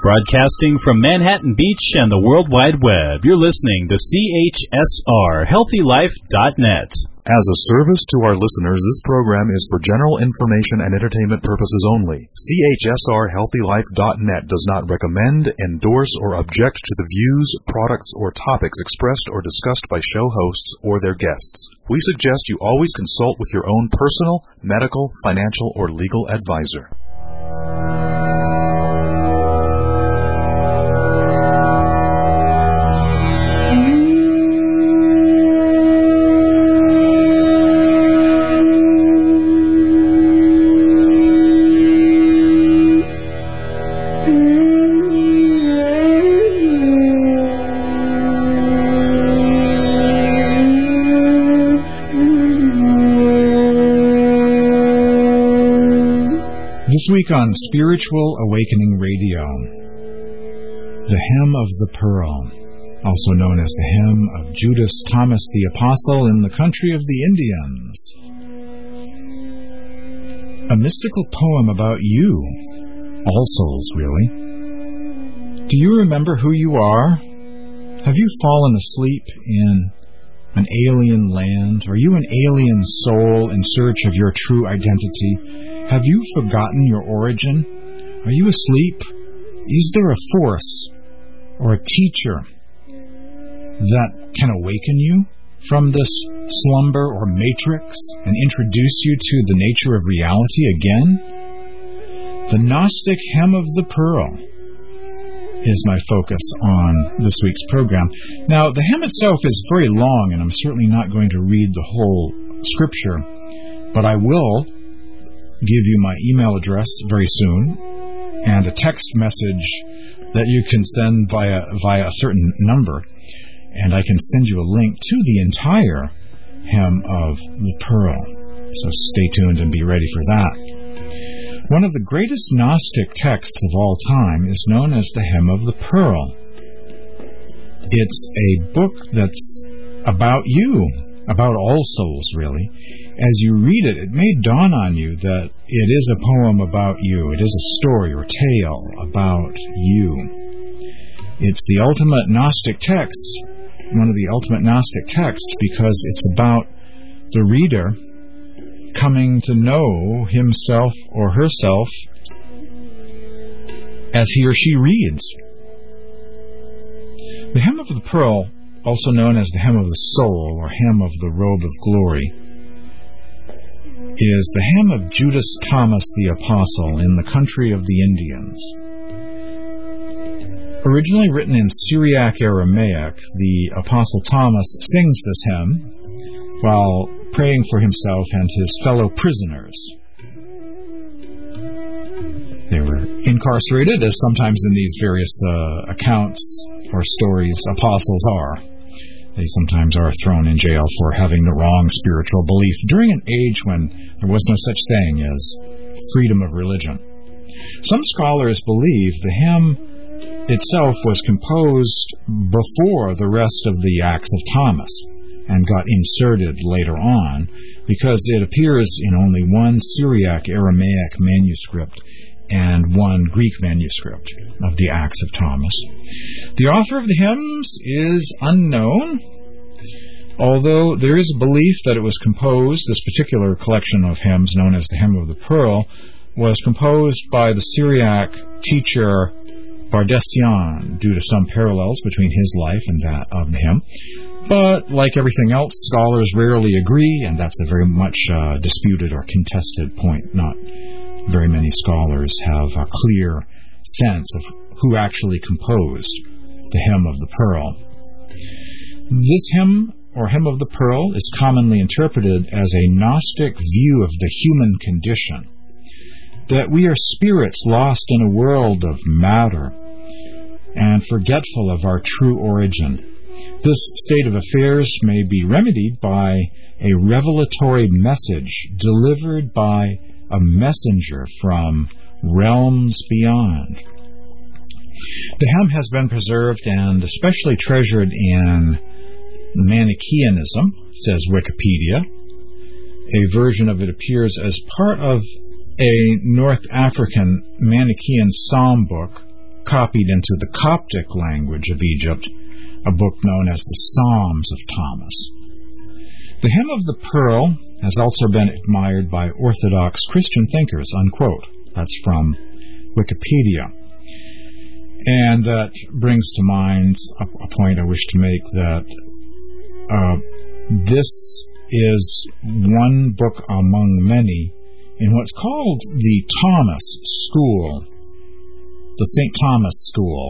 Broadcasting from Manhattan Beach and the World Wide Web, you're listening to CHSR, HealthyLife.net. As a service to our listeners, this program is for general information and entertainment purposes only. CHSR HealthyLife.net does not recommend, endorse, or object to the views, products, or topics expressed or discussed by show hosts or their guests. We suggest you always consult with your own personal, medical, financial, or legal advisor. This week on Spiritual Awakening Radio, the Hem of the Pearl, also known as the Hem of Judas Thomas the Apostle in the Country of the Indians. A mystical poem about you, all souls really. Do you remember who you are? Have you fallen asleep in an alien land? Are you an alien soul in search of your true identity? Have you forgotten your origin? Are you asleep? Is there a force or a teacher that can awaken you from this slumber or matrix and introduce you to the nature of reality again? The Gnostic Hem of the Pearl is my focus on this week's program. Now, the hem itself is very long, and I'm certainly not going to read the whole scripture, but I will give you my email address very soon and a text message that you can send via a certain number, and I can send you a link to the entire Hem of the Pearl. So stay tuned and be ready for that. One of the greatest Gnostic texts of all time is known as the Hem of the Pearl. It's a book that's about you, about all souls, really. As you read it, it may dawn on you that it is a poem about you. It is a story or tale about you. It's the ultimate Gnostic text, one of the ultimate Gnostic texts, because it's about the reader coming to know himself or herself as he or she reads. The Hem of the Pearl, also known as the Hem of the Soul or Hem of the Robe of Glory, is the Hem of Judas Thomas the Apostle in the Country of the Indians. Originally written in Syriac Aramaic, the Apostle Thomas sings this hymn while praying for himself and his fellow prisoners. They were incarcerated, as sometimes in these various accounts or stories apostles are. They sometimes are thrown in jail for having the wrong spiritual belief during an age when there was no such thing as freedom of religion. Some scholars believe the hymn itself was composed before the rest of the Acts of Thomas and got inserted later on because it appears in only one Syriac Aramaic manuscript and one Greek manuscript of the Acts of Thomas. The author of the hymns is unknown, although there is a belief that it was composed, this particular collection of hymns known as the Hem of the Pearl, was composed by the Syriac teacher Bardessian due to some parallels between his life and that of the hymn. But like everything else, scholars rarely agree, and that's a very much disputed or contested point. Not very many scholars have a clear sense of who actually composed the Hem of the Pearl. This hymn, or Hem of the Pearl, is commonly interpreted as a Gnostic view of the human condition, that we are spirits lost in a world of matter and forgetful of our true origin. This state of affairs may be remedied by a revelatory message delivered by a messenger from realms beyond. The hymn has been preserved and especially treasured in Manichaeanism, says Wikipedia. A version of it appears as part of a North African Manichaean psalm book copied into the Coptic language of Egypt a book known as the Psalms of Thomas. The Hymn of the Pearl has also been admired by Orthodox Christian thinkers, unquote. That's from Wikipedia. And that brings to mind a point I wish to make, that this is one book among many in what's called the Thomas School, the St. Thomas School,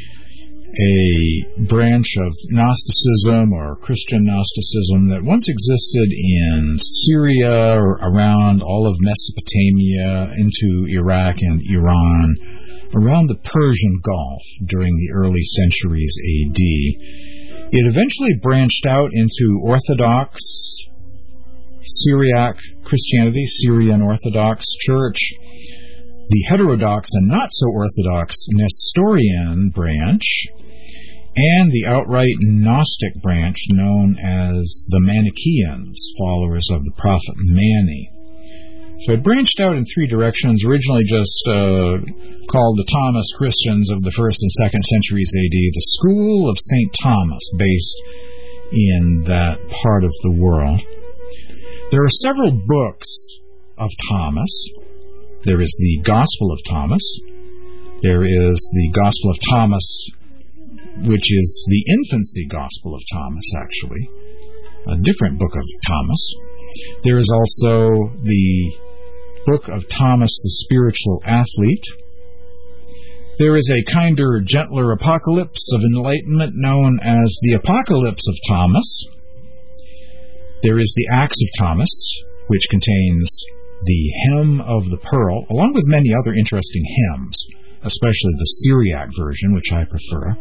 a branch of Gnosticism or Christian Gnosticism that once existed in Syria or around all of Mesopotamia, into Iraq and Iran, around the Persian Gulf during the early centuries A.D. It eventually branched out into Orthodox Syriac Christianity, Syrian Orthodox Church, the heterodox and not-so-orthodox Nestorian branch, and the outright Gnostic branch known as the Manichaeans, followers of the prophet Mani. So it branched out in three directions, originally just called the Thomas Christians of the 1st and 2nd centuries A.D., the School of St. Thomas, based in that part of the world. There are several books of Thomas. There is the Gospel of Thomas. There is the Gospel of Thomas, which is the infancy Gospel of Thomas, actually, a different book of Thomas. There is also the Book of Thomas the Spiritual Athlete. There is a kinder, gentler apocalypse of enlightenment known as the Apocalypse of Thomas. There is the Acts of Thomas, which contains the Hymn of the Pearl, along with many other interesting hymns, especially the Syriac version, which I prefer.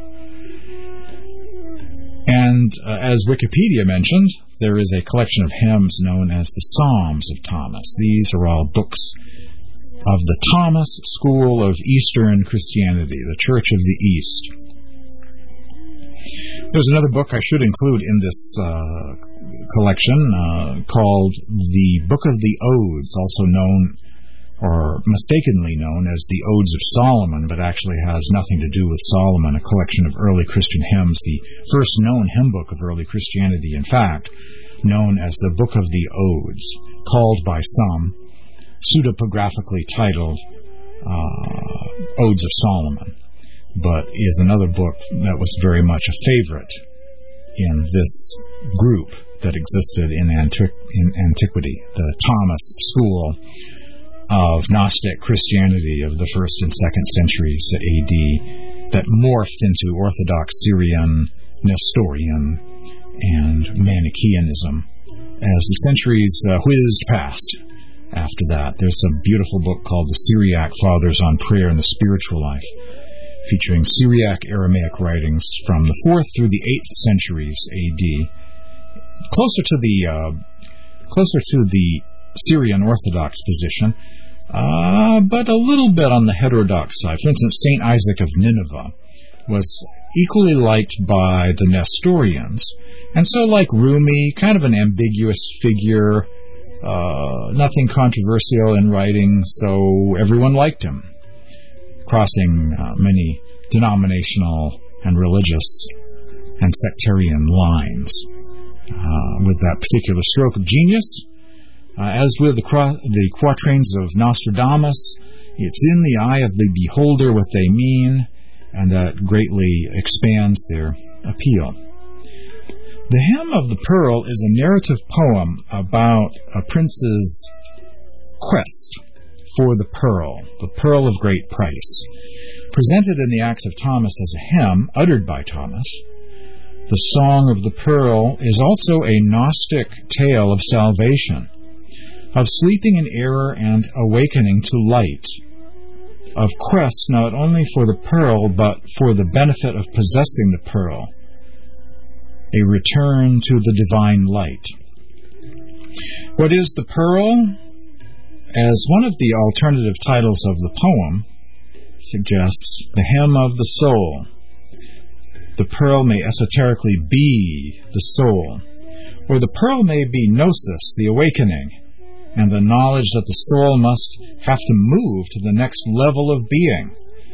And as Wikipedia mentioned, there is a collection of hymns known as the Psalms of Thomas. These are all books of the Thomas School of Eastern Christianity, the Church of the East. There's another book I should include in this collection called the Book of the Odes, also known or mistakenly known as the Odes of Solomon, but actually has nothing to do with Solomon, a collection of early Christian hymns, the first known hymn book of early Christianity, in fact, known as the Book of the Odes, called by some, pseudepigraphically titled Odes of Solomon, but is another book that was very much a favorite in this group that existed in antiquity, the Thomas School of Gnostic Christianity of the 1st and 2nd centuries A.D. that morphed into Orthodox Syrian, Nestorian, and Manichaeanism as the centuries whizzed past. After that, there's a beautiful book called The Syriac Fathers on Prayer and the Spiritual Life, featuring Syriac Aramaic writings from the 4th through the 8th centuries A.D., closer to the Syrian Orthodox position, but a little bit on the heterodox side. For instance, St. Isaac of Nineveh was equally liked by the Nestorians, and so, like Rumi, kind of an ambiguous figure, nothing controversial in writing, so everyone liked him, crossing many denominational and religious and sectarian lines with that particular stroke of genius. As with the quatrains of Nostradamus, it's in the eye of the beholder what they mean, and that greatly expands their appeal. The Hymn of the Pearl is a narrative poem about a prince's quest for the pearl of great price, presented in the Acts of Thomas as a hymn uttered by Thomas. The Song of the Pearl is also a Gnostic tale of salvation, of sleeping in error and awakening to light, of quest not only for the pearl, but for the benefit of possessing the pearl, a return to the divine light. What is the pearl? As one of the alternative titles of the poem suggests, the hymn of the soul. The pearl may esoterically be the soul, or the pearl may be gnosis, the awakening, and the knowledge that the soul must have to move to the next level of being.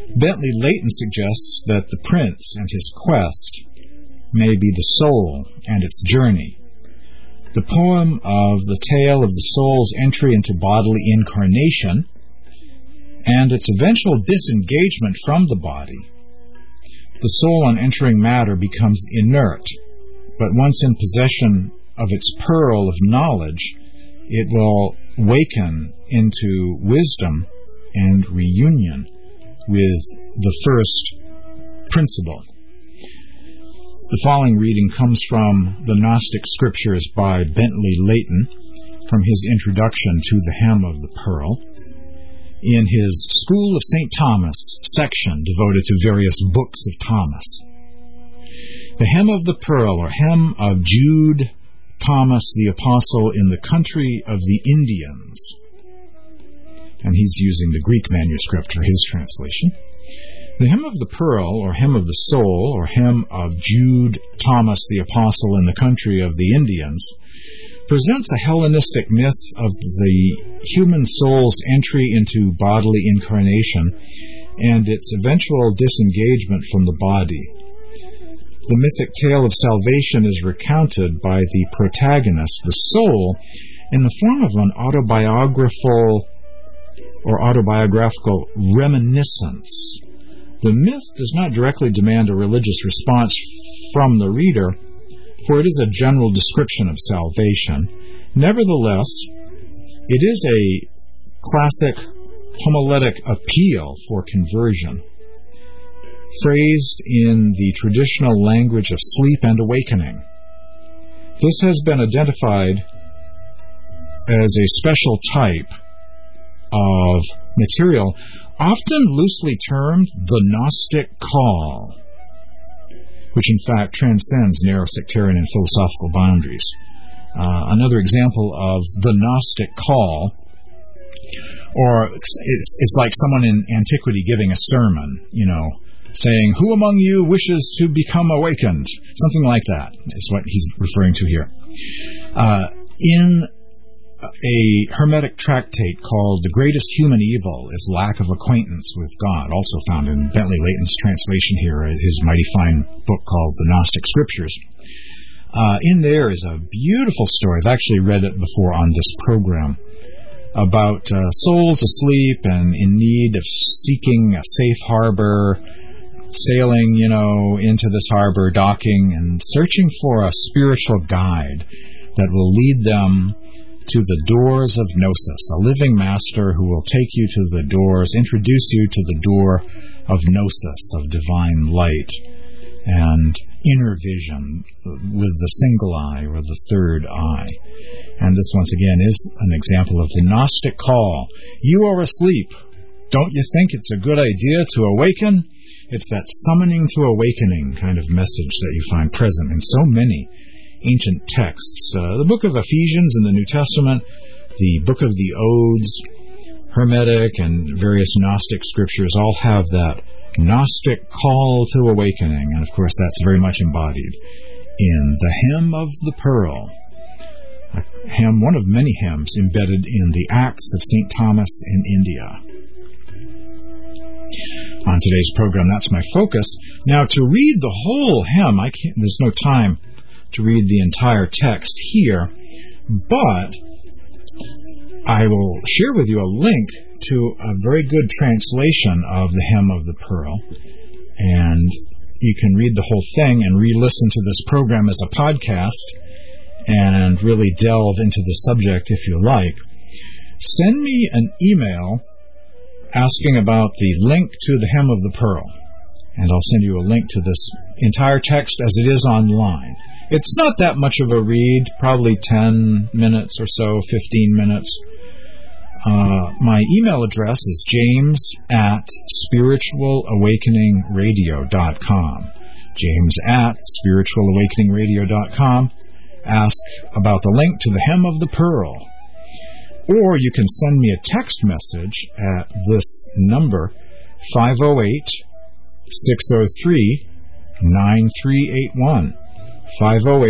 Bentley Leighton suggests that the prince and his quest may be the soul and its journey. The poem of the tale of the soul's entry into bodily incarnation and its eventual disengagement from the body. The soul on entering matter becomes inert, but once in possession of its pearl of knowledge, it will waken into wisdom and reunion with the first principle. The following reading comes from the Gnostic Scriptures by Bentley Leighton from his introduction to the Hem of the Pearl in his School of St. Thomas section devoted to various books of Thomas. The Hem of the Pearl, or Hem of Jude Thomas the Apostle in the country of the Indians. And he's using the Greek manuscript for his translation. The Hem of the Pearl, or Hem of the Soul, or Hem of Jude Thomas the Apostle in the country of the Indians, presents a Hellenistic myth of the human soul's entry into bodily incarnation and its eventual disengagement from the body. The mythic tale of salvation is recounted by the protagonist, the soul, in the form of an autobiographical reminiscence. The myth does not directly demand a religious response from the reader, for it is a general description of salvation. Nevertheless, it is a classic homiletic appeal for conversion, phrased in the traditional language of sleep and awakening. This has been identified as a special type of material, often loosely termed the Gnostic call, which in fact transcends narrow sectarian and philosophical boundaries. Another example of the Gnostic call, or it's like someone in antiquity giving a sermon, saying, "Who among you wishes to become awakened?" Something like that is what he's referring to here. In a Hermetic tractate called The Greatest Human Evil is Lack of Acquaintance with God, also found in Bentley Leighton's translation here, his mighty fine book called The Gnostic Scriptures. In there is a beautiful story, I've actually read it before on this program, about souls asleep and in need of seeking a safe harbor, sailing, into this harbor, docking, and searching for a spiritual guide that will lead them to the doors of Gnosis, a living master who will take you to the doors, introduce you to the door of Gnosis, of divine light, and inner vision with the single eye or the third eye. And this, once again, is an example of the Gnostic call. You are asleep. Don't you think it's a good idea to awaken? It's that summoning to awakening kind of message that you find present in so many ancient texts. The book of Ephesians in the New Testament, the book of the Odes, Hermetic, and various Gnostic scriptures all have that Gnostic call to awakening, and of course that's very much embodied in the Hem of the Pearl, a hymn, one of many hymns embedded in the Acts of St. Thomas in India. On today's program, that's my focus. Now, to read the whole hymn, there's no time to read the entire text here, but I will share with you a link to a very good translation of the Hem of the Pearl, and you can read the whole thing and re-listen to this program as a podcast and really delve into the subject if you like. Send me an email asking about the link to the Hem of the Pearl, and I'll send you a link to this entire text as it is online. It's not that much of a read, probably 10 minutes or so, 15 minutes. My email address is james@spiritualawakeningradio.com. james@spiritualawakeningradio.com. Ask about the link to the Hem of the Pearl. Or you can send me a text message at this number, 508-603-9381.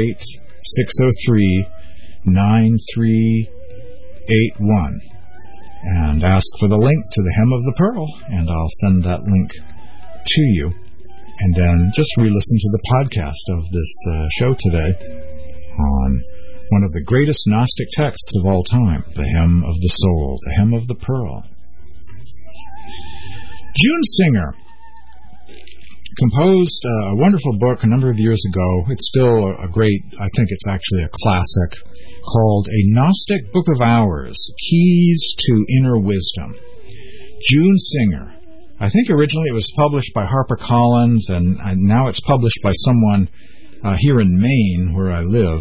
508-603-9381. and ask for the link to the Hem of the Pearl, and I'll send that link to you. And then just re-listen to the podcast of this show today on one of the greatest Gnostic texts of all time, the Hem of the Soul, the Hem of the Pearl. June Singer composed a wonderful book a number of years ago. It's still a great, I think it's actually a classic, called A Gnostic Book of Hours, Keys to Inner Wisdom. June Singer. I think originally it was published by HarperCollins, and now it's published by someone here in Maine, where I live,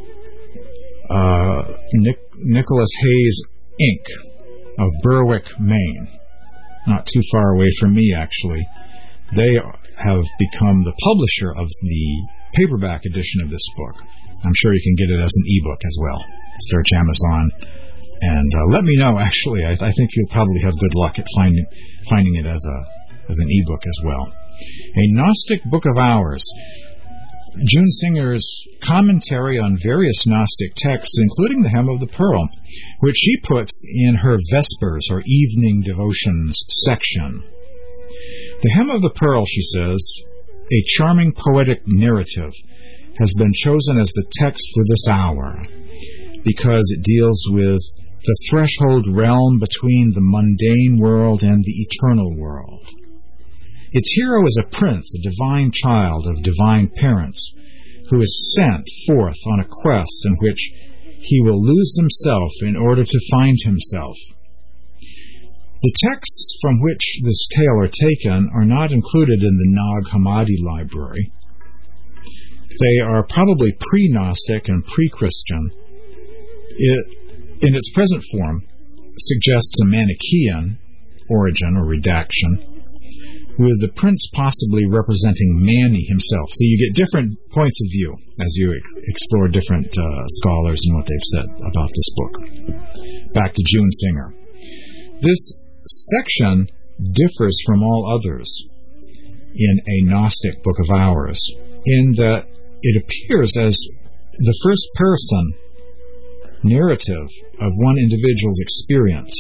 Nicholas Hayes, Inc., of Berwick, Maine. Not too far away from me, actually. They have become the publisher of the paperback edition of this book. I'm sure you can get it as an ebook as well. Search Amazon and let me know. Actually, I think you'll probably have good luck at finding it as an ebook as well. A Gnostic Book of Hours. June Singer's commentary on various Gnostic texts, including the Hem of the Pearl, which she puts in her Vespers or Evening Devotions section. The Hem of the Pearl, she says, a charming poetic narrative, has been chosen as the text for this hour because it deals with the threshold realm between the mundane world and the eternal world. Its hero is a prince, a divine child of divine parents, who is sent forth on a quest in which he will lose himself in order to find himself. The texts from which this tale are taken are not included in the Nag Hammadi library. They are probably pre-Gnostic and pre-Christian. It, in its present form, suggests a Manichaean origin or redaction, with the prince possibly representing Mani himself. So you get different points of view as you explore different scholars and what they've said about this book. Back to June Singer. This section differs from all others in A Gnostic Book of Hours, in that it appears as the first-person narrative of one individual's experience.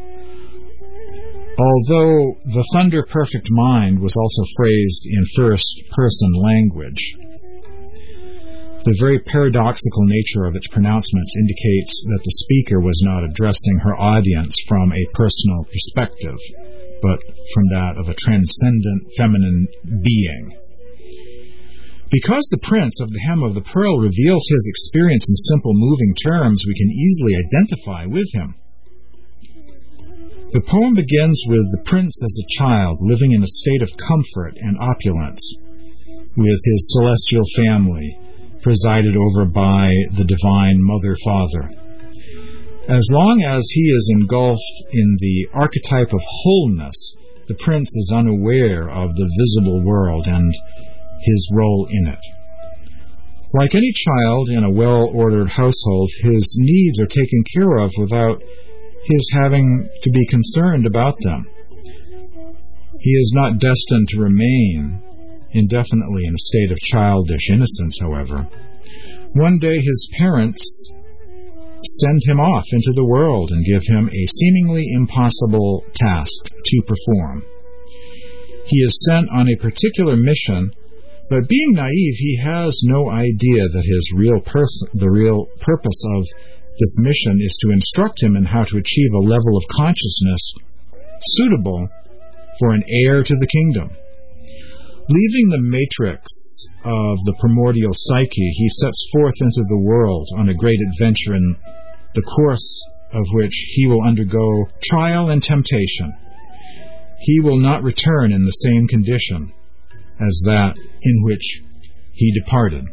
Although the Thunder Perfect Mind was also phrased in first-person language, the very paradoxical nature of its pronouncements indicates that the speaker was not addressing her audience from a personal perspective, but from that of a transcendent feminine being. Because the prince of the Hem of the Pearl reveals his experience in simple, moving terms, we can easily identify with him. The poem begins with the prince as a child living in a state of comfort and opulence, with his celestial family presided over by the divine Mother-Father. As long as he is engulfed in the archetype of wholeness, the prince is unaware of the visible world and his role in it. Like any child in a well-ordered household, his needs are taken care of without his having to be concerned about them. He is not destined to remain indefinitely in a state of childish innocence, however. One day his parents send him off into the world and give him a seemingly impossible task to perform. He is sent on a particular mission, but being naive, he has no idea that the real purpose of this mission is to instruct him in how to achieve a level of consciousness suitable for an heir to the kingdom. Leaving the matrix of the primordial psyche, he sets forth into the world on a great adventure in the course of which he will undergo trial and temptation. He will not return in the same condition as that in which he departed.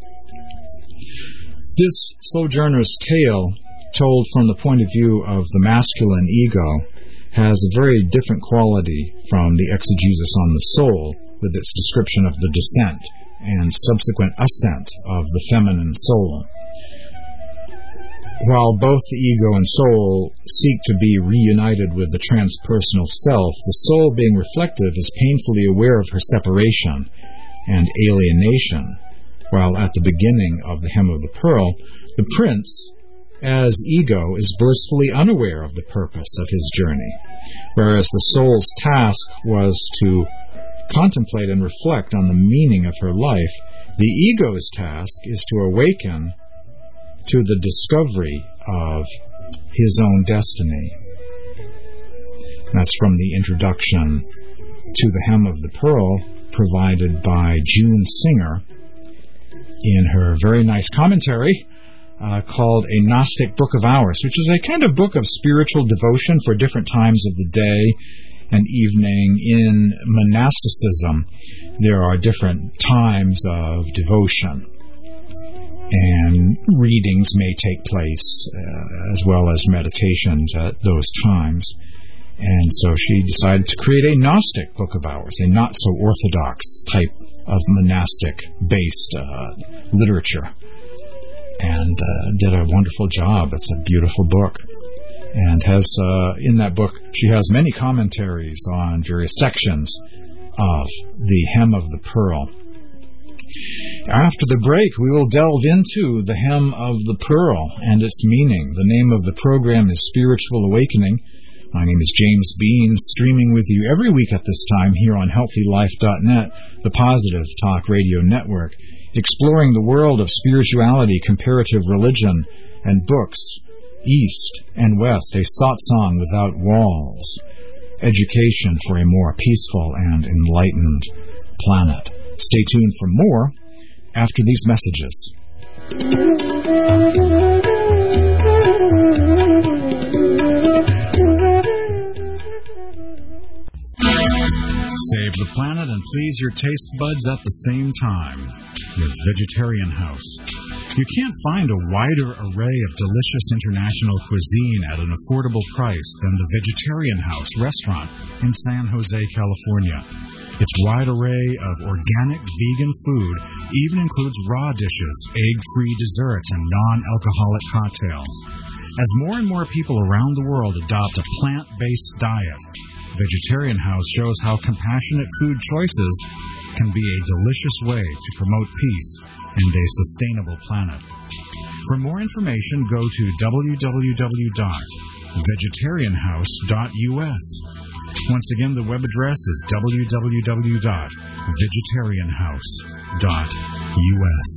This sojourner's tale, told from the point of view of the masculine ego, has a very different quality from the exegesis on the soul, with its description of the descent and subsequent ascent of the feminine soul. While both the ego and soul seek to be reunited with the transpersonal self, the soul, being reflective, is painfully aware of her separation and alienation, while at the beginning of the Hem of the Pearl, the prince as ego is blissfully unaware of the purpose of his journey, whereas the soul's task was to contemplate and reflect on the meaning of her life. The ego's task is to awaken to the discovery of his own destiny. That's from the introduction to the Hem of the Pearl, provided by June Singer in her very nice commentary called A Gnostic Book of Hours, which is a kind of book of spiritual devotion for different times of the day and evening. In monasticism, there are different times of devotion, and readings may take place as well as meditations at those times. And so she decided to create a Gnostic Book of Hours, a not-so-orthodox type of monastic-based literature, and did a wonderful job. It's a beautiful book, and has in that book she has many commentaries on various sections of the Hem of the Pearl. After the break, we will delve into the Hem of the Pearl and its meaning. The name of the program is Spiritual Awakening. My name is James Bean, streaming with you every week at this time here on HealthyLife.net, the Positive Talk Radio Network, exploring the world of spirituality, comparative religion, and books, East and West, a satsang without walls, education for a more peaceful and enlightened planet. Stay tuned for more after these messages. Save the planet and please your taste buds at the same time with Vegetarian House. You can't find a wider array of delicious international cuisine at an affordable price than the Vegetarian House restaurant in San Jose, California. Its wide array of organic vegan food even includes raw dishes, egg-free desserts, and non-alcoholic cocktails. As more and more people around the world adopt a plant-based diet, Vegetarian House shows how compassionate food choices can be a delicious way to promote peace and a sustainable planet. For more information, go to www.vegetarianhouse.us. Once again, the web address is www.vegetarianhouse.us.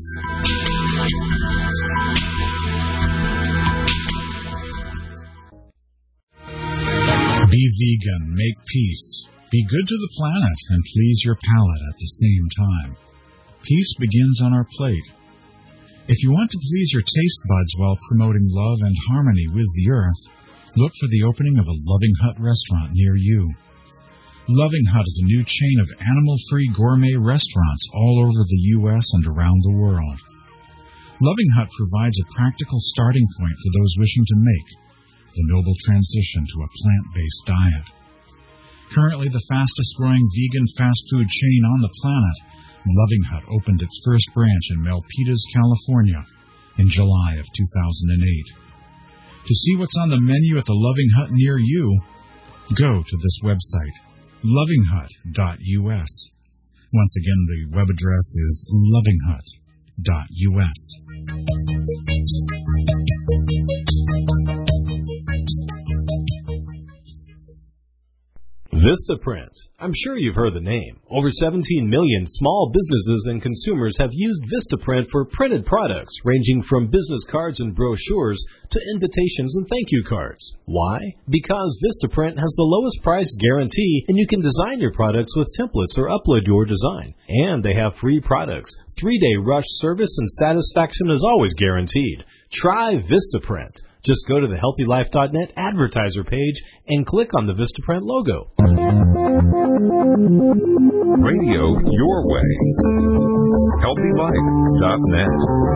Be vegan, make peace, be good to the planet, and please your palate at the same time. Peace begins on our plate. If you want to please your taste buds while promoting love and harmony with the earth, look for the opening of a Loving Hut restaurant near you. Loving Hut is a new chain of animal-free gourmet restaurants all over the U.S. and around the world. Loving Hut provides a practical starting point for those wishing to make the noble transition to a plant-based diet. Currently the fastest-growing vegan fast food chain on the planet, Loving Hut opened its first branch in Milpitas, California in July of 2008. To see what's on the menu at the Loving Hut near you, go to this website, lovinghut.us. Once again, the web address is lovinghut.us. Vistaprint. I'm sure you've heard the name. Over 17 million small businesses and consumers have used Vistaprint for printed products, ranging from business cards and brochures to invitations and thank you cards. Why? Because Vistaprint has the lowest price guarantee, and you can design your products with templates or upload your design. And they have free products. 3-day rush service and satisfaction is always guaranteed. Try Vistaprint. Just go to the HealthyLife.net advertiser page and click on the Vistaprint logo. Radio your way. HealthyLife.net.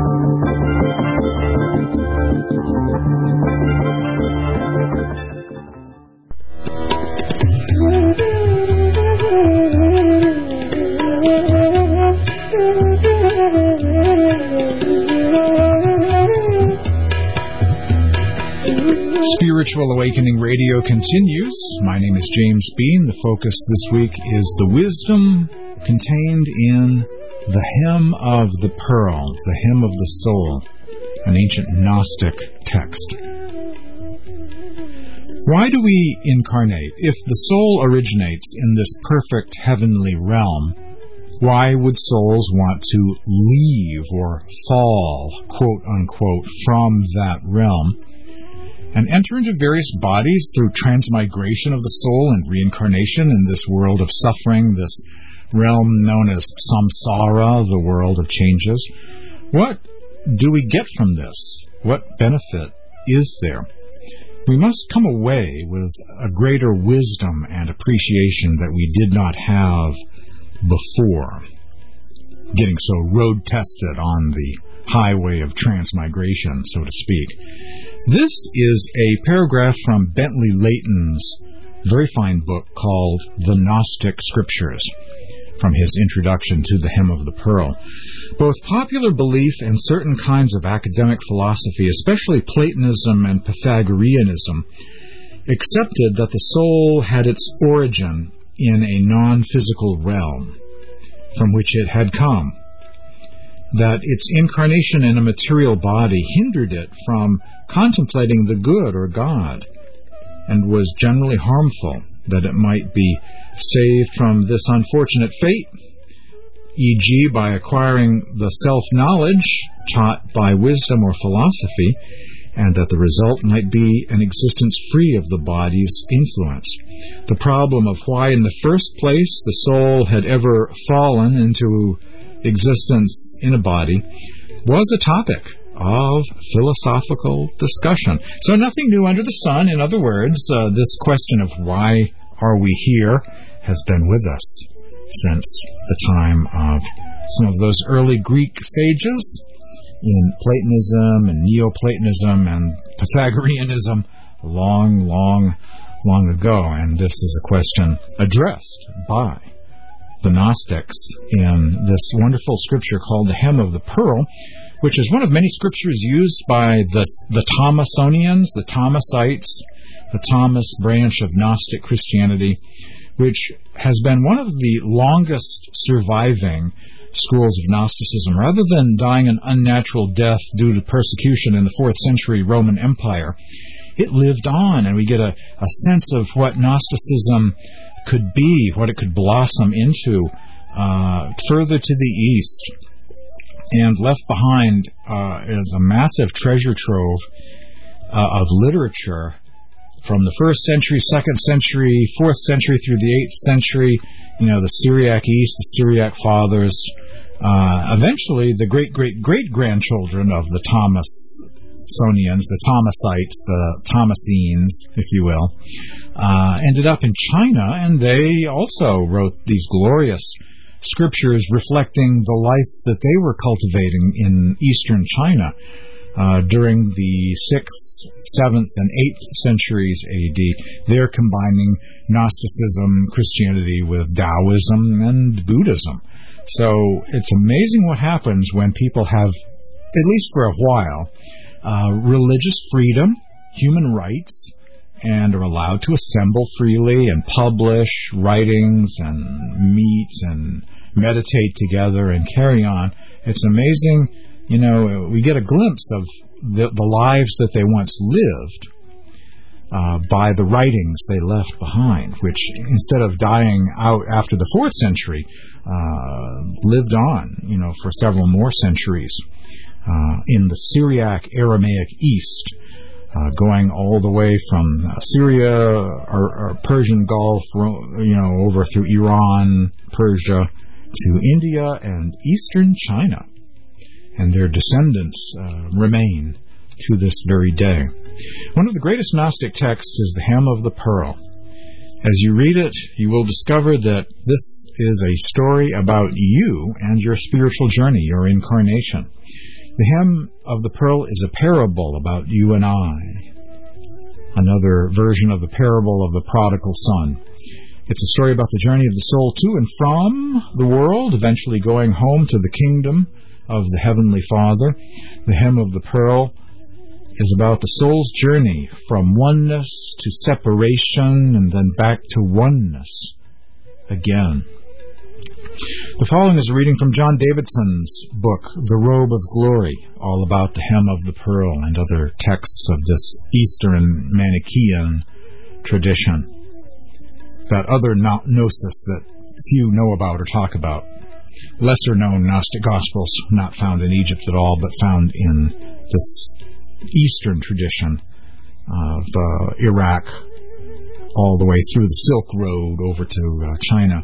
Spiritual Awakening Radio continues. My name is James Bean. The focus this week is the wisdom contained in the Hem of the Pearl, the Hem of the Soul. an ancient Gnostic text. Why do we incarnate? If the soul originates in this perfect heavenly realm, why would souls want to leave or fall, quote unquote, from that realm and enter into various bodies through transmigration of the soul and reincarnation in this world of suffering, this realm known as samsara, the world of changes? What do we get from this? What benefit is there? We must come away with a greater wisdom and appreciation that we did not have before, getting so road-tested on the highway of transmigration, so to speak. This is a paragraph from Bentley Leighton's very fine book called The Gnostic Scriptures, from his introduction to the Hymn of the Pearl. Both popular belief and certain kinds of academic philosophy, especially Platonism and Pythagoreanism, accepted that the soul had its origin in a non-physical realm from which it had come, that its incarnation in a material body hindered it from contemplating the good or God, and was generally harmful, that it might be saved from this unfortunate fate, e.g. by acquiring the self-knowledge taught by wisdom or philosophy, and that the result might be an existence free of the body's influence. The problem of why in the first place the soul had ever fallen into existence in a body was a topic of philosophical discussion. So nothing new under the sun. In other words, this question of why are we here has been with us since the time of some of those early Greek sages in Platonism and Neoplatonism and Pythagoreanism long ago. And this is a question addressed by the Gnostics in this wonderful scripture called the Hymn of the Pearl, which is one of many scriptures used by the Thomasonians, the Thomasites, the Thomas branch of Gnostic Christianity, which has been one of the longest surviving schools of Gnosticism. Rather than dying an unnatural death due to persecution in the 4th century Roman Empire, it lived on, and we get a sense of what Gnosticism could be, what it could blossom into further to the east. And left behind is a massive treasure trove of literature from the 1st century, 2nd century, 4th century through the 8th century, the Syriac East, the Syriac Fathers, eventually the great-great-great-grandchildren of the Thomasonians, the Thomasites, the Thomasines, if you will, ended up in China, and they also wrote these glorious scriptures reflecting the life that they were cultivating in eastern China during the 6th, 7th, and 8th centuries A.D. They're combining Gnosticism, Christianity with Taoism and Buddhism. So it's amazing what happens when people have, at least for a while, religious freedom, human rights, and are allowed to assemble freely and publish writings and meet and meditate together and carry on. It's amazing, we get a glimpse of the lives that they once lived by the writings they left behind, which instead of dying out after the 4th century, lived on, for several more centuries in the Syriac Aramaic East, going all the way from Syria or Persian Gulf, over through Iran, Persia, to India and eastern China. And their descendants remain to this very day. One of the greatest Gnostic texts is the Hymn of the Pearl. As you read it, you will discover that this is a story about you and your spiritual journey, your incarnation. The Hymn of the Pearl is a parable about you and I, another version of the parable of the prodigal son. It's a story about the journey of the soul to and from the world, eventually going home to the kingdom of the Heavenly Father. The Hymn of the Pearl is about the soul's journey from oneness to separation and then back to oneness again. The following is a reading from John Davidson's book, The Robe of Glory, all about the hem of the pearl and other texts of this Eastern Manichaean tradition, that other gnosis that few know about or talk about. Lesser-known Gnostic Gospels, not found in Egypt at all, but found in this Eastern tradition of Iraq, all the way through the Silk Road over to China.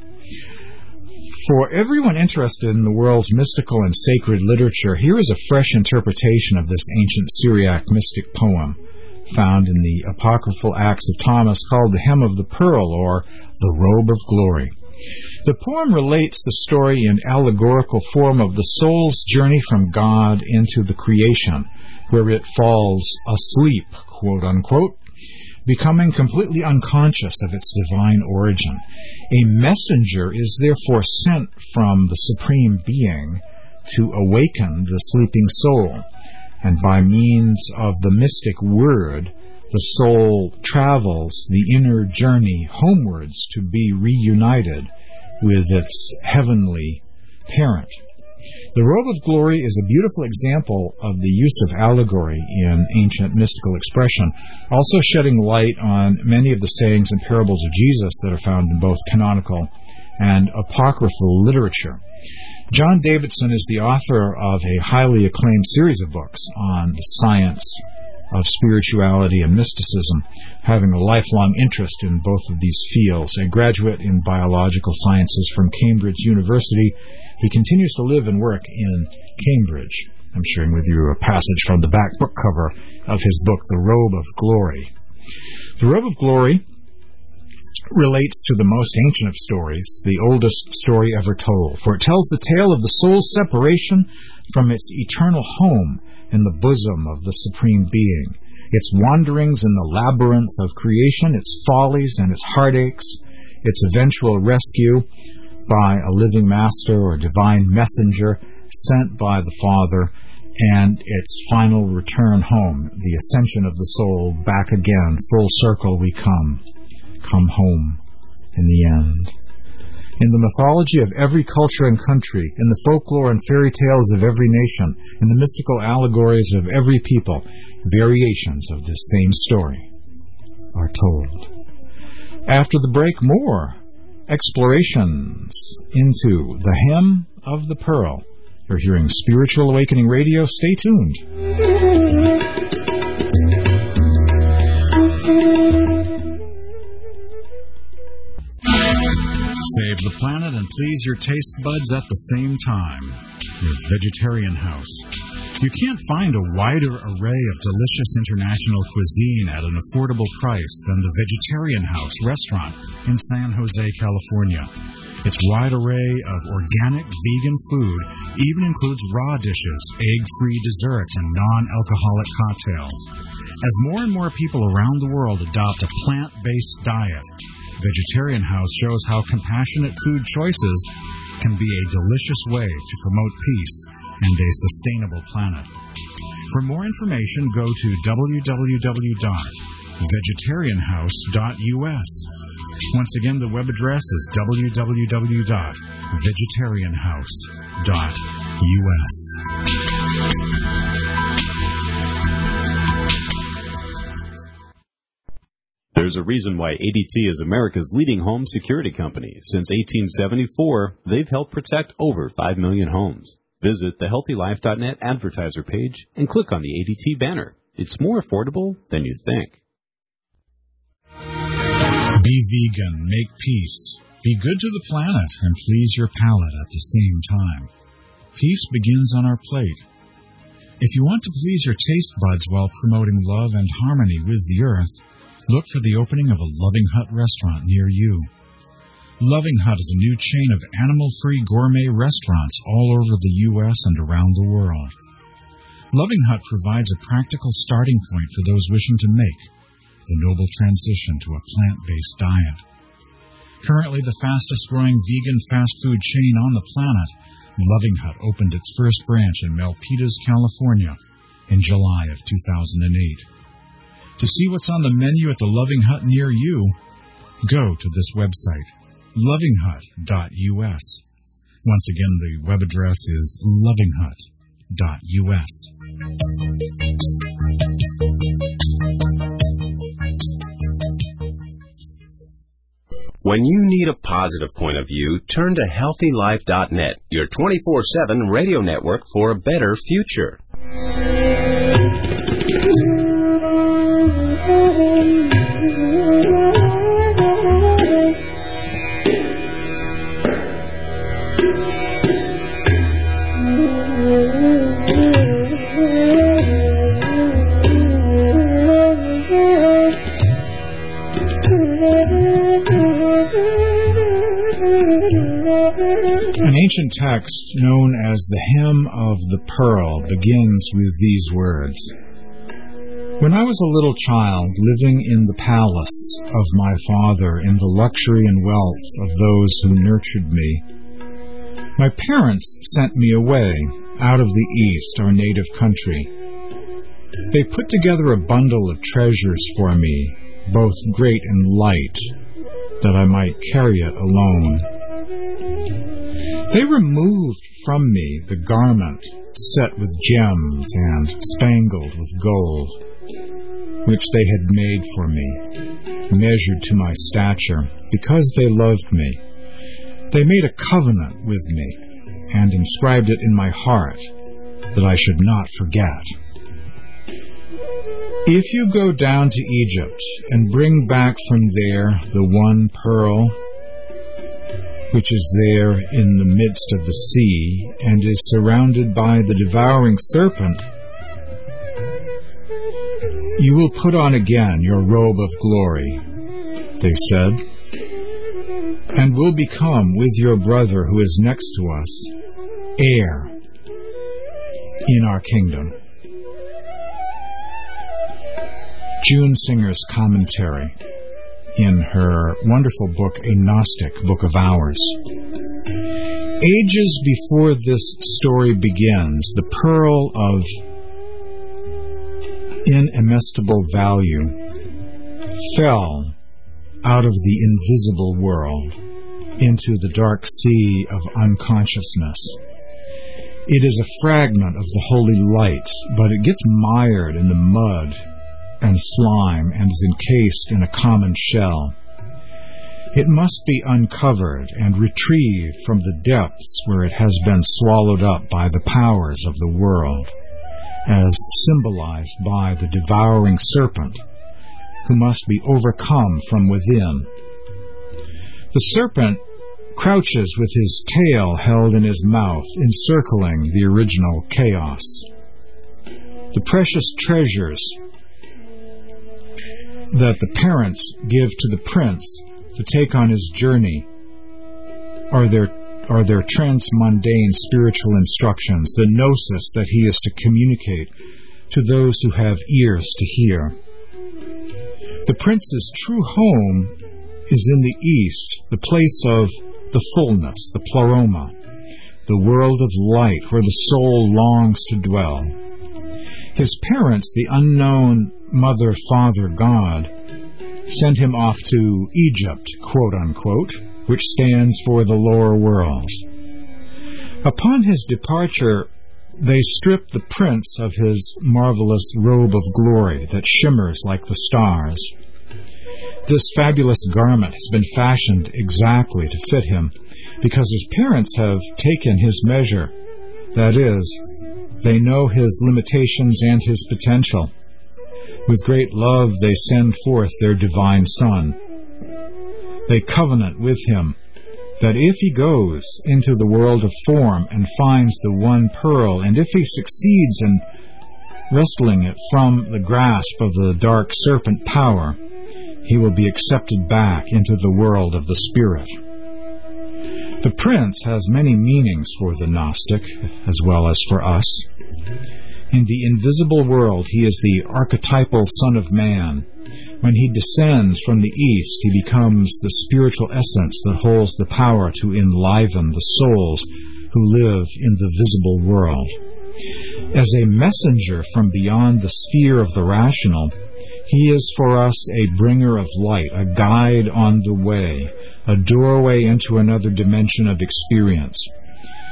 For everyone interested in the world's mystical and sacred literature, here is a fresh interpretation of this ancient Syriac mystic poem found in the apocryphal Acts of Thomas, called The Hem of the Pearl, or The Robe of Glory. The poem relates the story in allegorical form of the soul's journey from God into the creation, where it falls asleep, quote unquote, becoming completely unconscious of its divine origin. A messenger is therefore sent from the Supreme Being to awaken the sleeping soul, and by means of the mystic word, the soul travels the inner journey homewards to be reunited with its heavenly parent. The Robe of Glory is a beautiful example of the use of allegory in ancient mystical expression, also shedding light on many of the sayings and parables of Jesus that are found in both canonical and apocryphal literature. John Davidson is the author of a highly acclaimed series of books on the science of spirituality and mysticism, having a lifelong interest in both of these fields. A graduate in biological sciences from Cambridge University, he continues to live and work in Cambridge. I'm sharing with you a passage from the back book cover of his book, The Robe of Glory. The Robe of Glory relates to the most ancient of stories, the oldest story ever told, for it tells the tale of the soul's separation from its eternal home in the bosom of the Supreme Being, its wanderings in the labyrinth of creation, its follies and its heartaches, its eventual rescue by a living master or divine messenger sent by the Father, and its final return home, the ascension of the soul back again, full circle we come home in the end. In the mythology of every culture and country, in the folklore and fairy tales of every nation, in the mystical allegories of every people, variations of this same story are told. After the break, more explorations into the hem of the pearl. You're hearing Spiritual Awakening Radio. Stay tuned. Save the planet and please your taste buds at the same time with Vegetarian House. You can't find a wider array of delicious international cuisine at an affordable price than the Vegetarian House restaurant in San Jose, California. Its wide array of organic vegan food even includes raw dishes, egg-free desserts, and non-alcoholic cocktails. As more and more people around the world adopt a plant-based diet, Vegetarian House shows how compassionate food choices can be a delicious way to promote peace and a sustainable planet. For more information, go to www.vegetarianhouse.us. Once again, the web address is www.vegetarianhouse.us. There's a reason why ADT is America's leading home security company. Since 1874, they've helped protect over 5 million homes. Visit the HealthyLife.net advertiser page and click on the ADT banner. It's more affordable than you think. Be vegan, make peace. Be good to the planet and please your palate at the same time. Peace begins on our plate. If you want to please your taste buds while promoting love and harmony with the earth, look for the opening of a Loving Hut restaurant near you. Loving Hut is a new chain of animal-free gourmet restaurants all over the U.S. and around the world. Loving Hut provides a practical starting point for those wishing to make the noble transition to a plant-based diet. Currently the fastest-growing vegan fast food chain on the planet, Loving Hut opened its first branch in Milpitas, California in July of 2008. To see what's on the menu at the Loving Hut near you, go to this website, lovinghut.us. Once again, the web address is lovinghut.us. When you need a positive point of view, turn to HealthyLife.net, your 24/7 radio network for a better future. An ancient text known as the Hymn of the Pearl begins with these words. When I was a little child living in the palace of my father in the luxury and wealth of those who nurtured me, my parents sent me away out of the East, our native country. They put together a bundle of treasures for me, both great and light, that I might carry it alone. They removed from me the garment set with gems and spangled with gold, which they had made for me, measured to my stature, because they loved me. They made a covenant with me and inscribed it in my heart that I should not forget. If you go down to Egypt and bring back from there the one pearl, which is there in the midst of the sea and is surrounded by the devouring serpent, you will put on again your robe of glory, they said, and will become with your brother who is next to us, heir in our kingdom. June Singer's commentary in her wonderful book, A Gnostic Book of Hours. Ages before this story begins, the pearl of inestimable value fell out of the invisible world into the dark sea of unconsciousness. It is a fragment of the holy light, but it gets mired in the mud and slime and is encased in a common shell. It must be uncovered and retrieved from the depths where it has been swallowed up by the powers of the world, as symbolized by the devouring serpent, who must be overcome from within. The serpent crouches with his tail held in his mouth, encircling the original chaos. The precious treasures that the parents give to the prince to take on his journey are their transmundane spiritual instructions, the gnosis that he is to communicate to those who have ears to hear. The prince's true home is in the east, the place of the fullness, the pleroma, the world of light where the soul longs to dwell. His parents, the unknown Mother, Father, God, sent him off to Egypt, quote-unquote, which stands for the lower world. Upon his departure, they stripped the prince of his marvelous robe of glory that shimmers like the stars. This fabulous garment has been fashioned exactly to fit him, because his parents have taken his measure. That is, they know his limitations and his potential. With great love they send forth their divine Son. They covenant with him that if he goes into the world of form and finds the one pearl, and if he succeeds in wresting it from the grasp of the dark serpent power, he will be accepted back into the world of the spirit. The prince has many meanings for the Gnostic, as well as for us. In the invisible world, he is the archetypal Son of Man. When he descends from the east, he becomes the spiritual essence that holds the power to enliven the souls who live in the visible world. As a messenger from beyond the sphere of the rational, he is for us a bringer of light, a guide on the way, a doorway into another dimension of experience.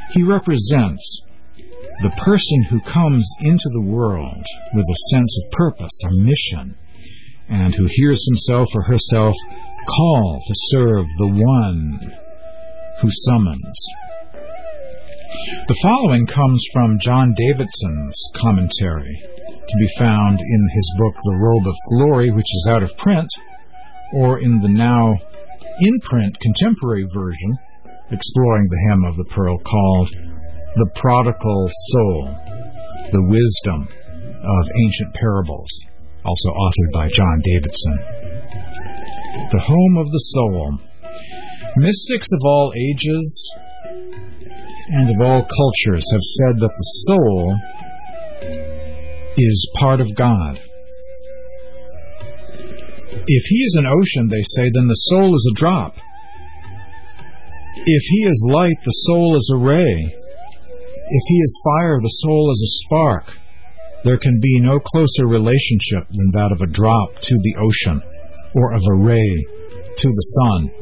He represents the person who comes into the world with a sense of purpose or mission, and who hears himself or herself call to serve the one who summons. The following comes from John Davidson's commentary, to be found in his book The Robe of Glory, which is out of print, or in the now in-print contemporary version, exploring the hem of the pearl, called The Prodigal Soul, the Wisdom of Ancient Parables, also authored by John Davidson. The Home of the Soul. Mystics of all ages and of all cultures have said that the soul is part of God. If he is an ocean, they say, then the soul is a drop. If he is light, the soul is a ray. If he is fire, the soul is a spark. There can be no closer relationship than that of a drop to the ocean, or of a ray to the sun.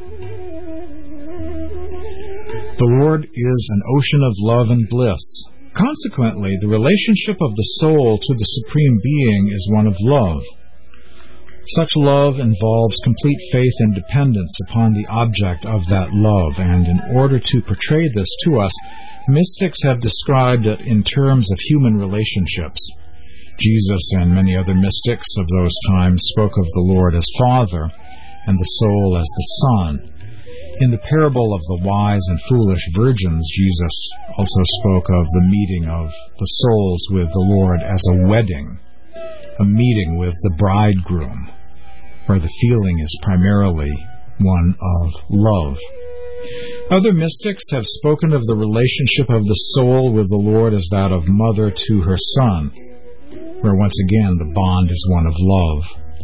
The Lord is an ocean of love and bliss. Consequently, the relationship of the soul to the Supreme Being is one of love. Such love involves complete faith and dependence upon the object of that love, and in order to portray this to us, mystics have described it in terms of human relationships. Jesus and many other mystics of those times spoke of the Lord as Father and the soul as the Son. In the parable of the wise and foolish virgins, Jesus also spoke of the meeting of the souls with the Lord as a wedding, a meeting with the bridegroom, where the feeling is primarily one of love. Other mystics have spoken of the relationship of the soul with the Lord as that of mother to her son, where once again the bond is one of love.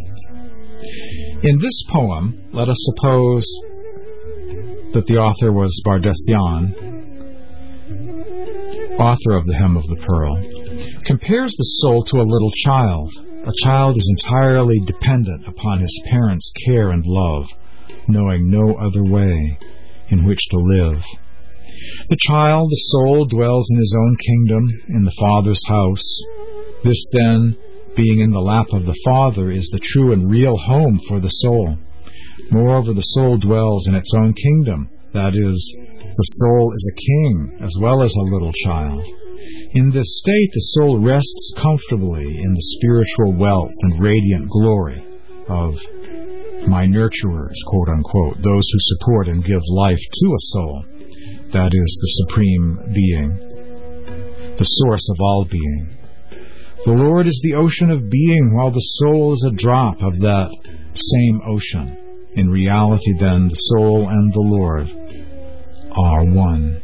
In this poem, let us suppose that the author was Bardessian, author of The Hem of the Pearl, compares the soul to a little child. A child is entirely dependent upon his parents' care and love, knowing no other way in which to live. The child, the soul, dwells in his own kingdom, in the Father's house. This, then, being in the lap of the Father, is the true and real home for the soul. Moreover, the soul dwells in its own kingdom. That is, the soul is a king as well as a little child. In this state, the soul rests comfortably in the spiritual wealth and radiant glory of my nurturers, quote unquote, those who support and give life to a soul. That is, the Supreme Being, the source of all being. The Lord is the ocean of being, while the soul is a drop of that same ocean. In reality, then, the soul and the Lord are one.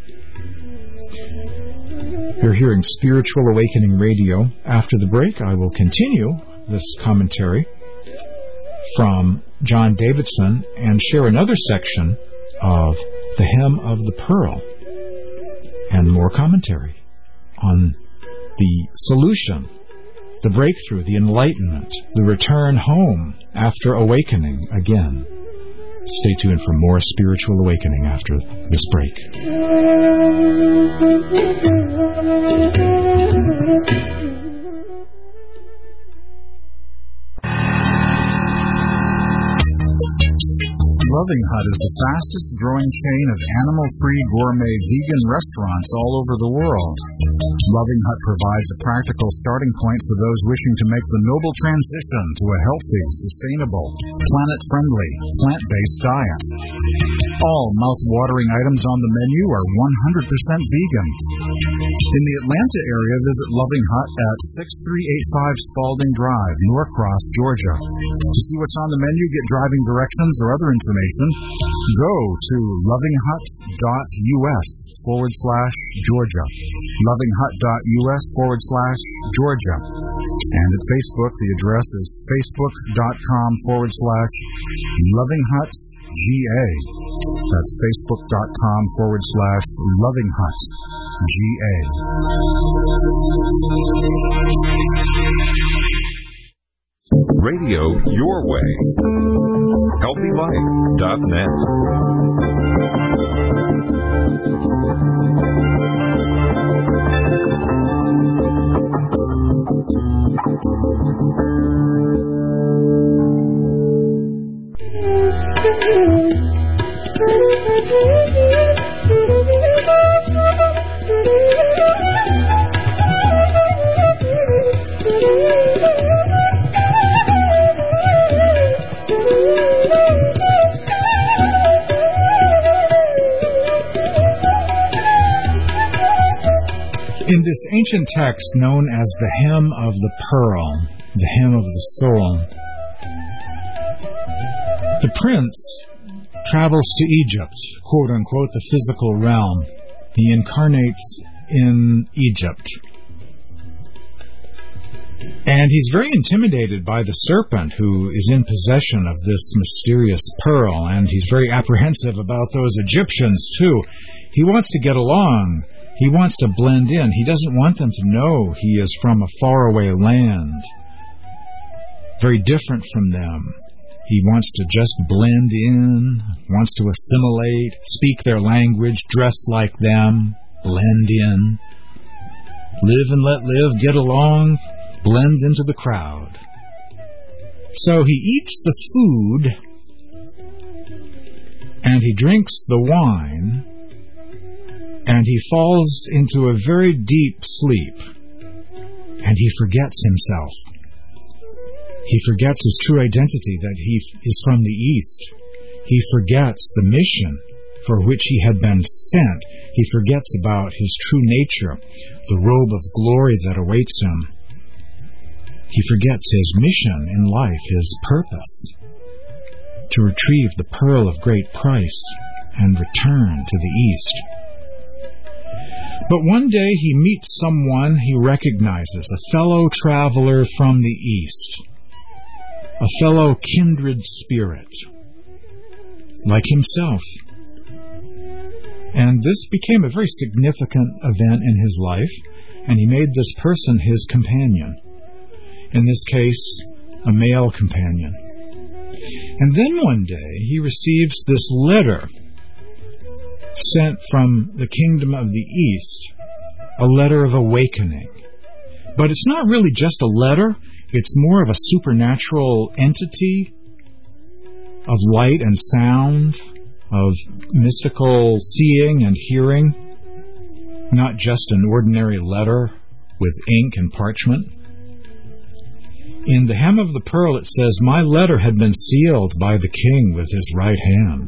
You're hearing Spiritual Awakening Radio. After the break, I will continue this commentary from John Davidson and share another section of The Hem of the Pearl and more commentary on the solution, the breakthrough, the enlightenment, the return home after awakening again. Stay tuned for more Spiritual Awakening after this break. Loving Hut is the fastest growing chain of animal-free gourmet vegan restaurants all over the world. Loving Hut provides a practical starting point for those wishing to make the noble transition to a healthy, sustainable, planet-friendly, plant-based diet. All mouth-watering items on the menu are 100% vegan. In the Atlanta area, visit Loving Hut at 6385 Spalding Drive, Norcross, Georgia. To see what's on the menu, get driving directions or other information, go to lovinghut.us/Georgia. lovinghut.us/Georgia. And at Facebook, the address is facebook.com/LovingHutGA. That's facebook.com/LovingHutGA. Radio your way. HealthyLife.net. In this ancient text known as the Hem of the Pearl, the Hem of the Soul, the prince travels to Egypt, quote-unquote, the physical realm. He incarnates in Egypt. And he's very intimidated by the serpent who is in possession of this mysterious pearl, and he's very apprehensive about those Egyptians, too. He wants to get along. He wants to blend in. He doesn't want them to know he is from a faraway land, very different from them. He wants to just blend in, wants to assimilate, speak their language, dress like them, blend in, live and let live, get along, blend into the crowd. So he eats the food, and he drinks the wine, and he falls into a very deep sleep, and he forgets himself. He forgets his true identity, that he is from the East. He forgets the mission for which he had been sent. He forgets about his true nature, the robe of glory that awaits him. He forgets his mission in life, his purpose, to retrieve the pearl of great price and return to the East. But one day he meets someone he recognizes, a fellow traveler from the East, a fellow kindred spirit, like himself. And this became a very significant event in his life, and he made this person his companion. In this case, a male companion. And then one day he receives this letter sent from the kingdom of the East, a letter of awakening. But it's not really just a letter. It's more of a supernatural entity of light and sound, of mystical seeing and hearing, not just an ordinary letter with ink and parchment. In the Hem of the Pearl it says, "My letter had been sealed by the king with his right hand."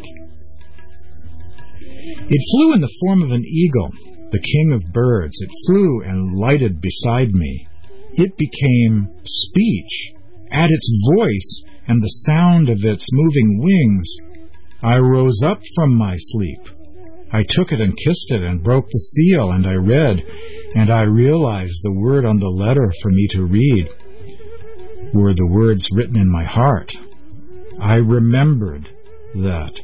It flew in the form of an eagle, the king of birds. It flew and lighted beside me. It became speech. At its voice and the sound of its moving wings, I rose up from my sleep. I took it and kissed it and broke the seal, and I read, and I realized the word on the letter for me to read were the words written in my heart. I remembered that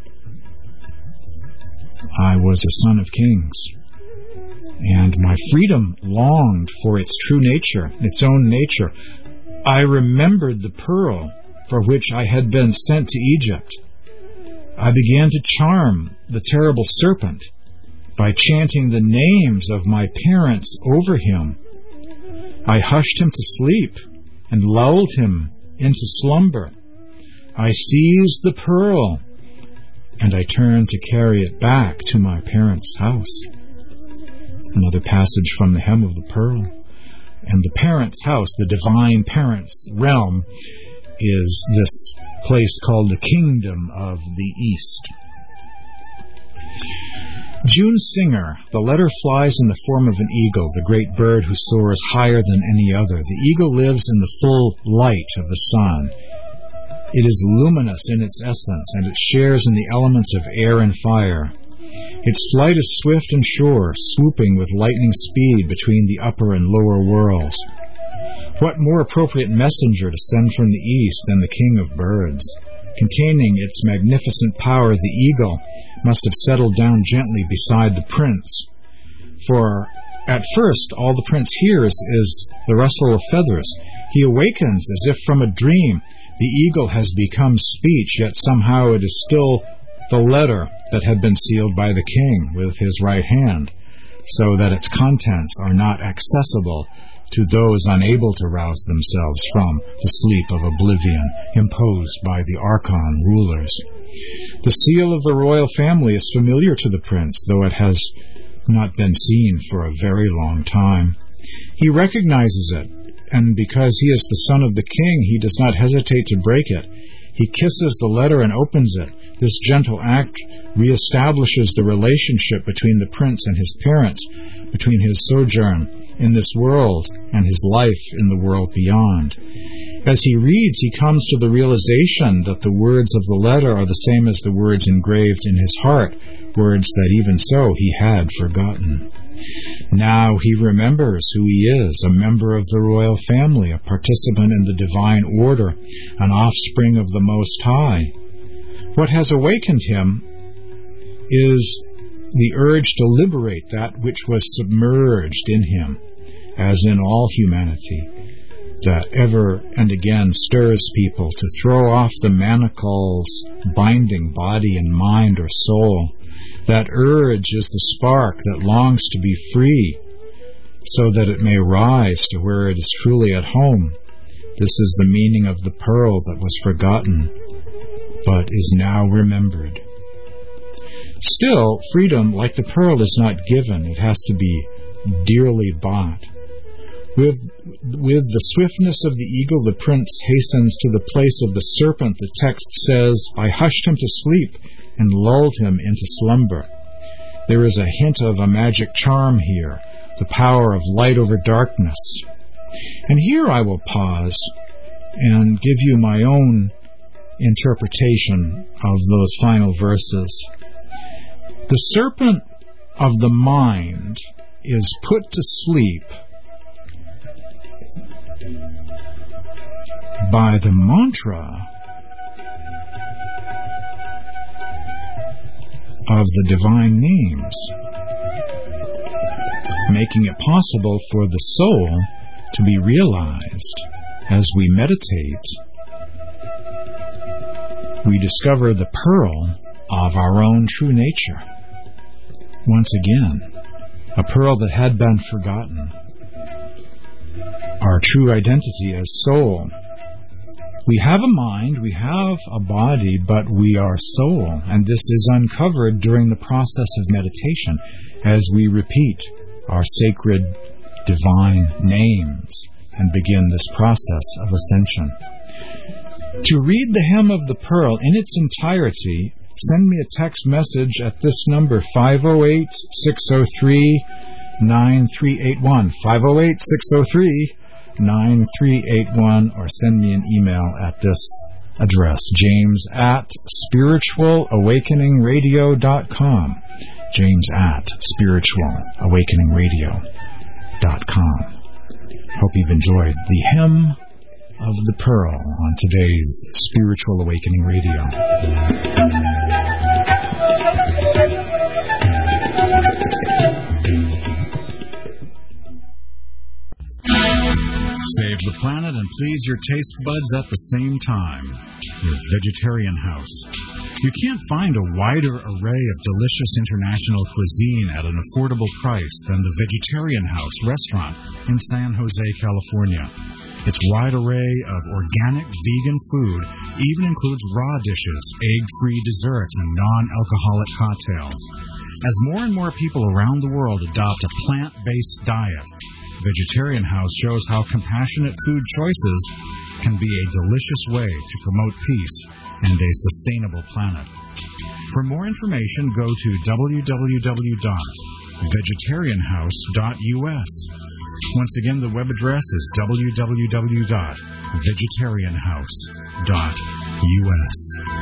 I was a son of kings, and my freedom longed for its true nature, its own nature. I remembered the pearl for which I had been sent to Egypt. I began to charm the terrible serpent by chanting the names of my parents over him. I hushed him to sleep and lulled him into slumber. I seized the pearl, and I turned to carry it back to my parents' house. Another passage from the Hem of the Pearl. And the parents' house, the divine parents' realm, is this place called the Kingdom of the East. June Singer, the letter flies in the form of an eagle, the great bird who soars higher than any other. The eagle lives in the full light of the sun. It is luminous in its essence, and it shares in the elements of air and fire. Its flight is swift and sure, swooping with lightning speed between the upper and lower worlds. What more appropriate messenger to send from the east than the king of birds? Containing its magnificent power, the eagle must have settled down gently beside the prince. For at first, all the prince hears is the rustle of feathers. He awakens as if from a dream. The eagle has become speech, yet somehow it is still the letter that had been sealed by the king with his right hand, so that its contents are not accessible to those unable to rouse themselves from the sleep of oblivion imposed by the archon rulers. The seal of the royal family is familiar to the prince, though it has not been seen for a very long time. He recognizes it, and because he is the son of the king, he does not hesitate to break it. He kisses the letter and opens it. This gentle act reestablishes the relationship between the prince and his parents, between his sojourn in this world and his life in the world beyond. As he reads, he comes to the realization that the words of the letter are the same as the words engraved in his heart, words that even so he had forgotten. Now he remembers who he is, a member of the royal family, a participant in the divine order, an offspring of the Most High. What has awakened him is the urge to liberate that which was submerged in him, as in all humanity, that ever and again stirs people to throw off the manacles binding body and mind or soul. That urge is the spark that longs to be free, so that it may rise to where it is truly at home. This is the meaning of the pearl that was forgotten, but is now remembered. Still, freedom, like the pearl, is not given. It has to be dearly bought. With the swiftness of the eagle, the prince hastens to the place of the serpent. The text says, I hushed him to sleep and lulled him into slumber. There is a hint of a magic charm here, the power of light over darkness. And here I will pause and give you my own interpretation of those final verses. The serpent of the mind is put to sleep by the mantra of the divine names, making it possible for the soul to be realized. As we meditate, we discover the pearl of our own true nature. Once again, a pearl that had been forgotten. Our true identity as soul. We have a mind, we have a body, but we are soul, and this is uncovered during the process of meditation as we repeat our sacred divine names and begin this process of ascension. To read the Hem of the Pearl in its entirety, send me a text message at this number, 508-603-9381, 508-603-9381, or send me an email at this address, james@spiritualawakeningradio.com, james@spiritualawakeningradio.com. Hope you've enjoyed the Hem of the Pearl on today's Spiritual Awakening Radio. Save the planet and please your taste buds at the same time with Vegetarian House. You can't find a wider array of delicious international cuisine at an affordable price than the Vegetarian House restaurant in San Jose, California. Its wide array of organic vegan food even includes raw dishes, egg-free desserts, and non-alcoholic cocktails. As more and more people around the world adopt a plant-based diet, Vegetarian House shows how compassionate food choices can be a delicious way to promote peace and a sustainable planet. For more information, go to www.vegetarianhouse.us. Once again, the web address is www.vegetarianhouse.us.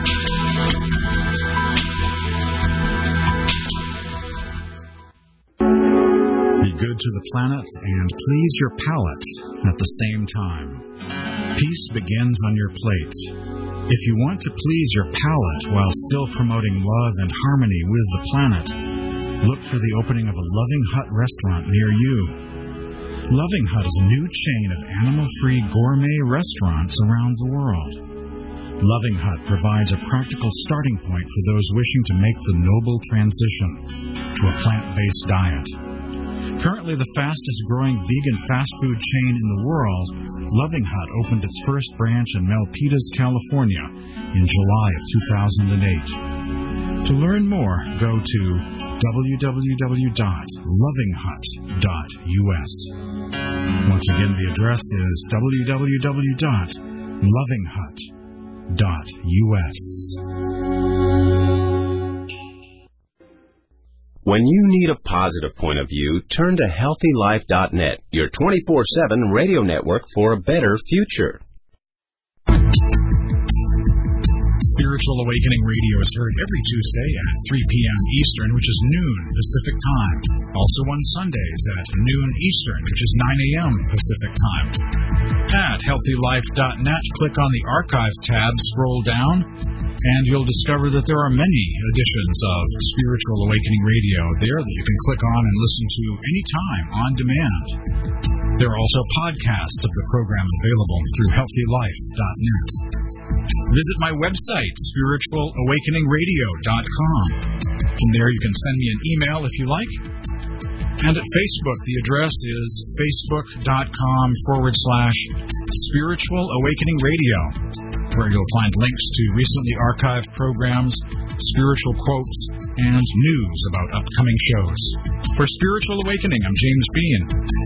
Be good to the planet and please your palate at the same time. Peace begins on your plate. If you want to please your palate while still promoting love and harmony with the planet, look for the opening of a Loving Hut restaurant near you. Loving Hut is a new chain of animal-free gourmet restaurants around the world. Loving Hut provides a practical starting point for those wishing to make the noble transition to a plant-based diet. Currently the fastest-growing vegan fast food chain in the world, Loving Hut opened its first branch in Milpitas, California in July of 2008. To learn more, go to www.lovinghut.us. Once again, the address is www.lovinghut.us. When you need a positive point of view, turn to HealthyLife.net, your 24/7 radio network for a better future. Spiritual Awakening Radio is heard every Tuesday at 3 p.m. Eastern, which is noon Pacific Time. Also on Sundays at noon Eastern, which is 9 a.m. Pacific Time. At HealthyLife.net, click on the Archive tab, scroll down, and you'll discover that there are many editions of Spiritual Awakening Radio there that you can click on and listen to anytime on demand. There are also podcasts of the program available through HealthyLife.net. Visit my website, spiritualawakeningradio.com. From there you can send me an email if you like. And at Facebook, the address is facebook.com/Spiritual Awakening Radio, where you'll find links to recently archived programs, spiritual quotes, and news about upcoming shows. For Spiritual Awakening, I'm James Bean.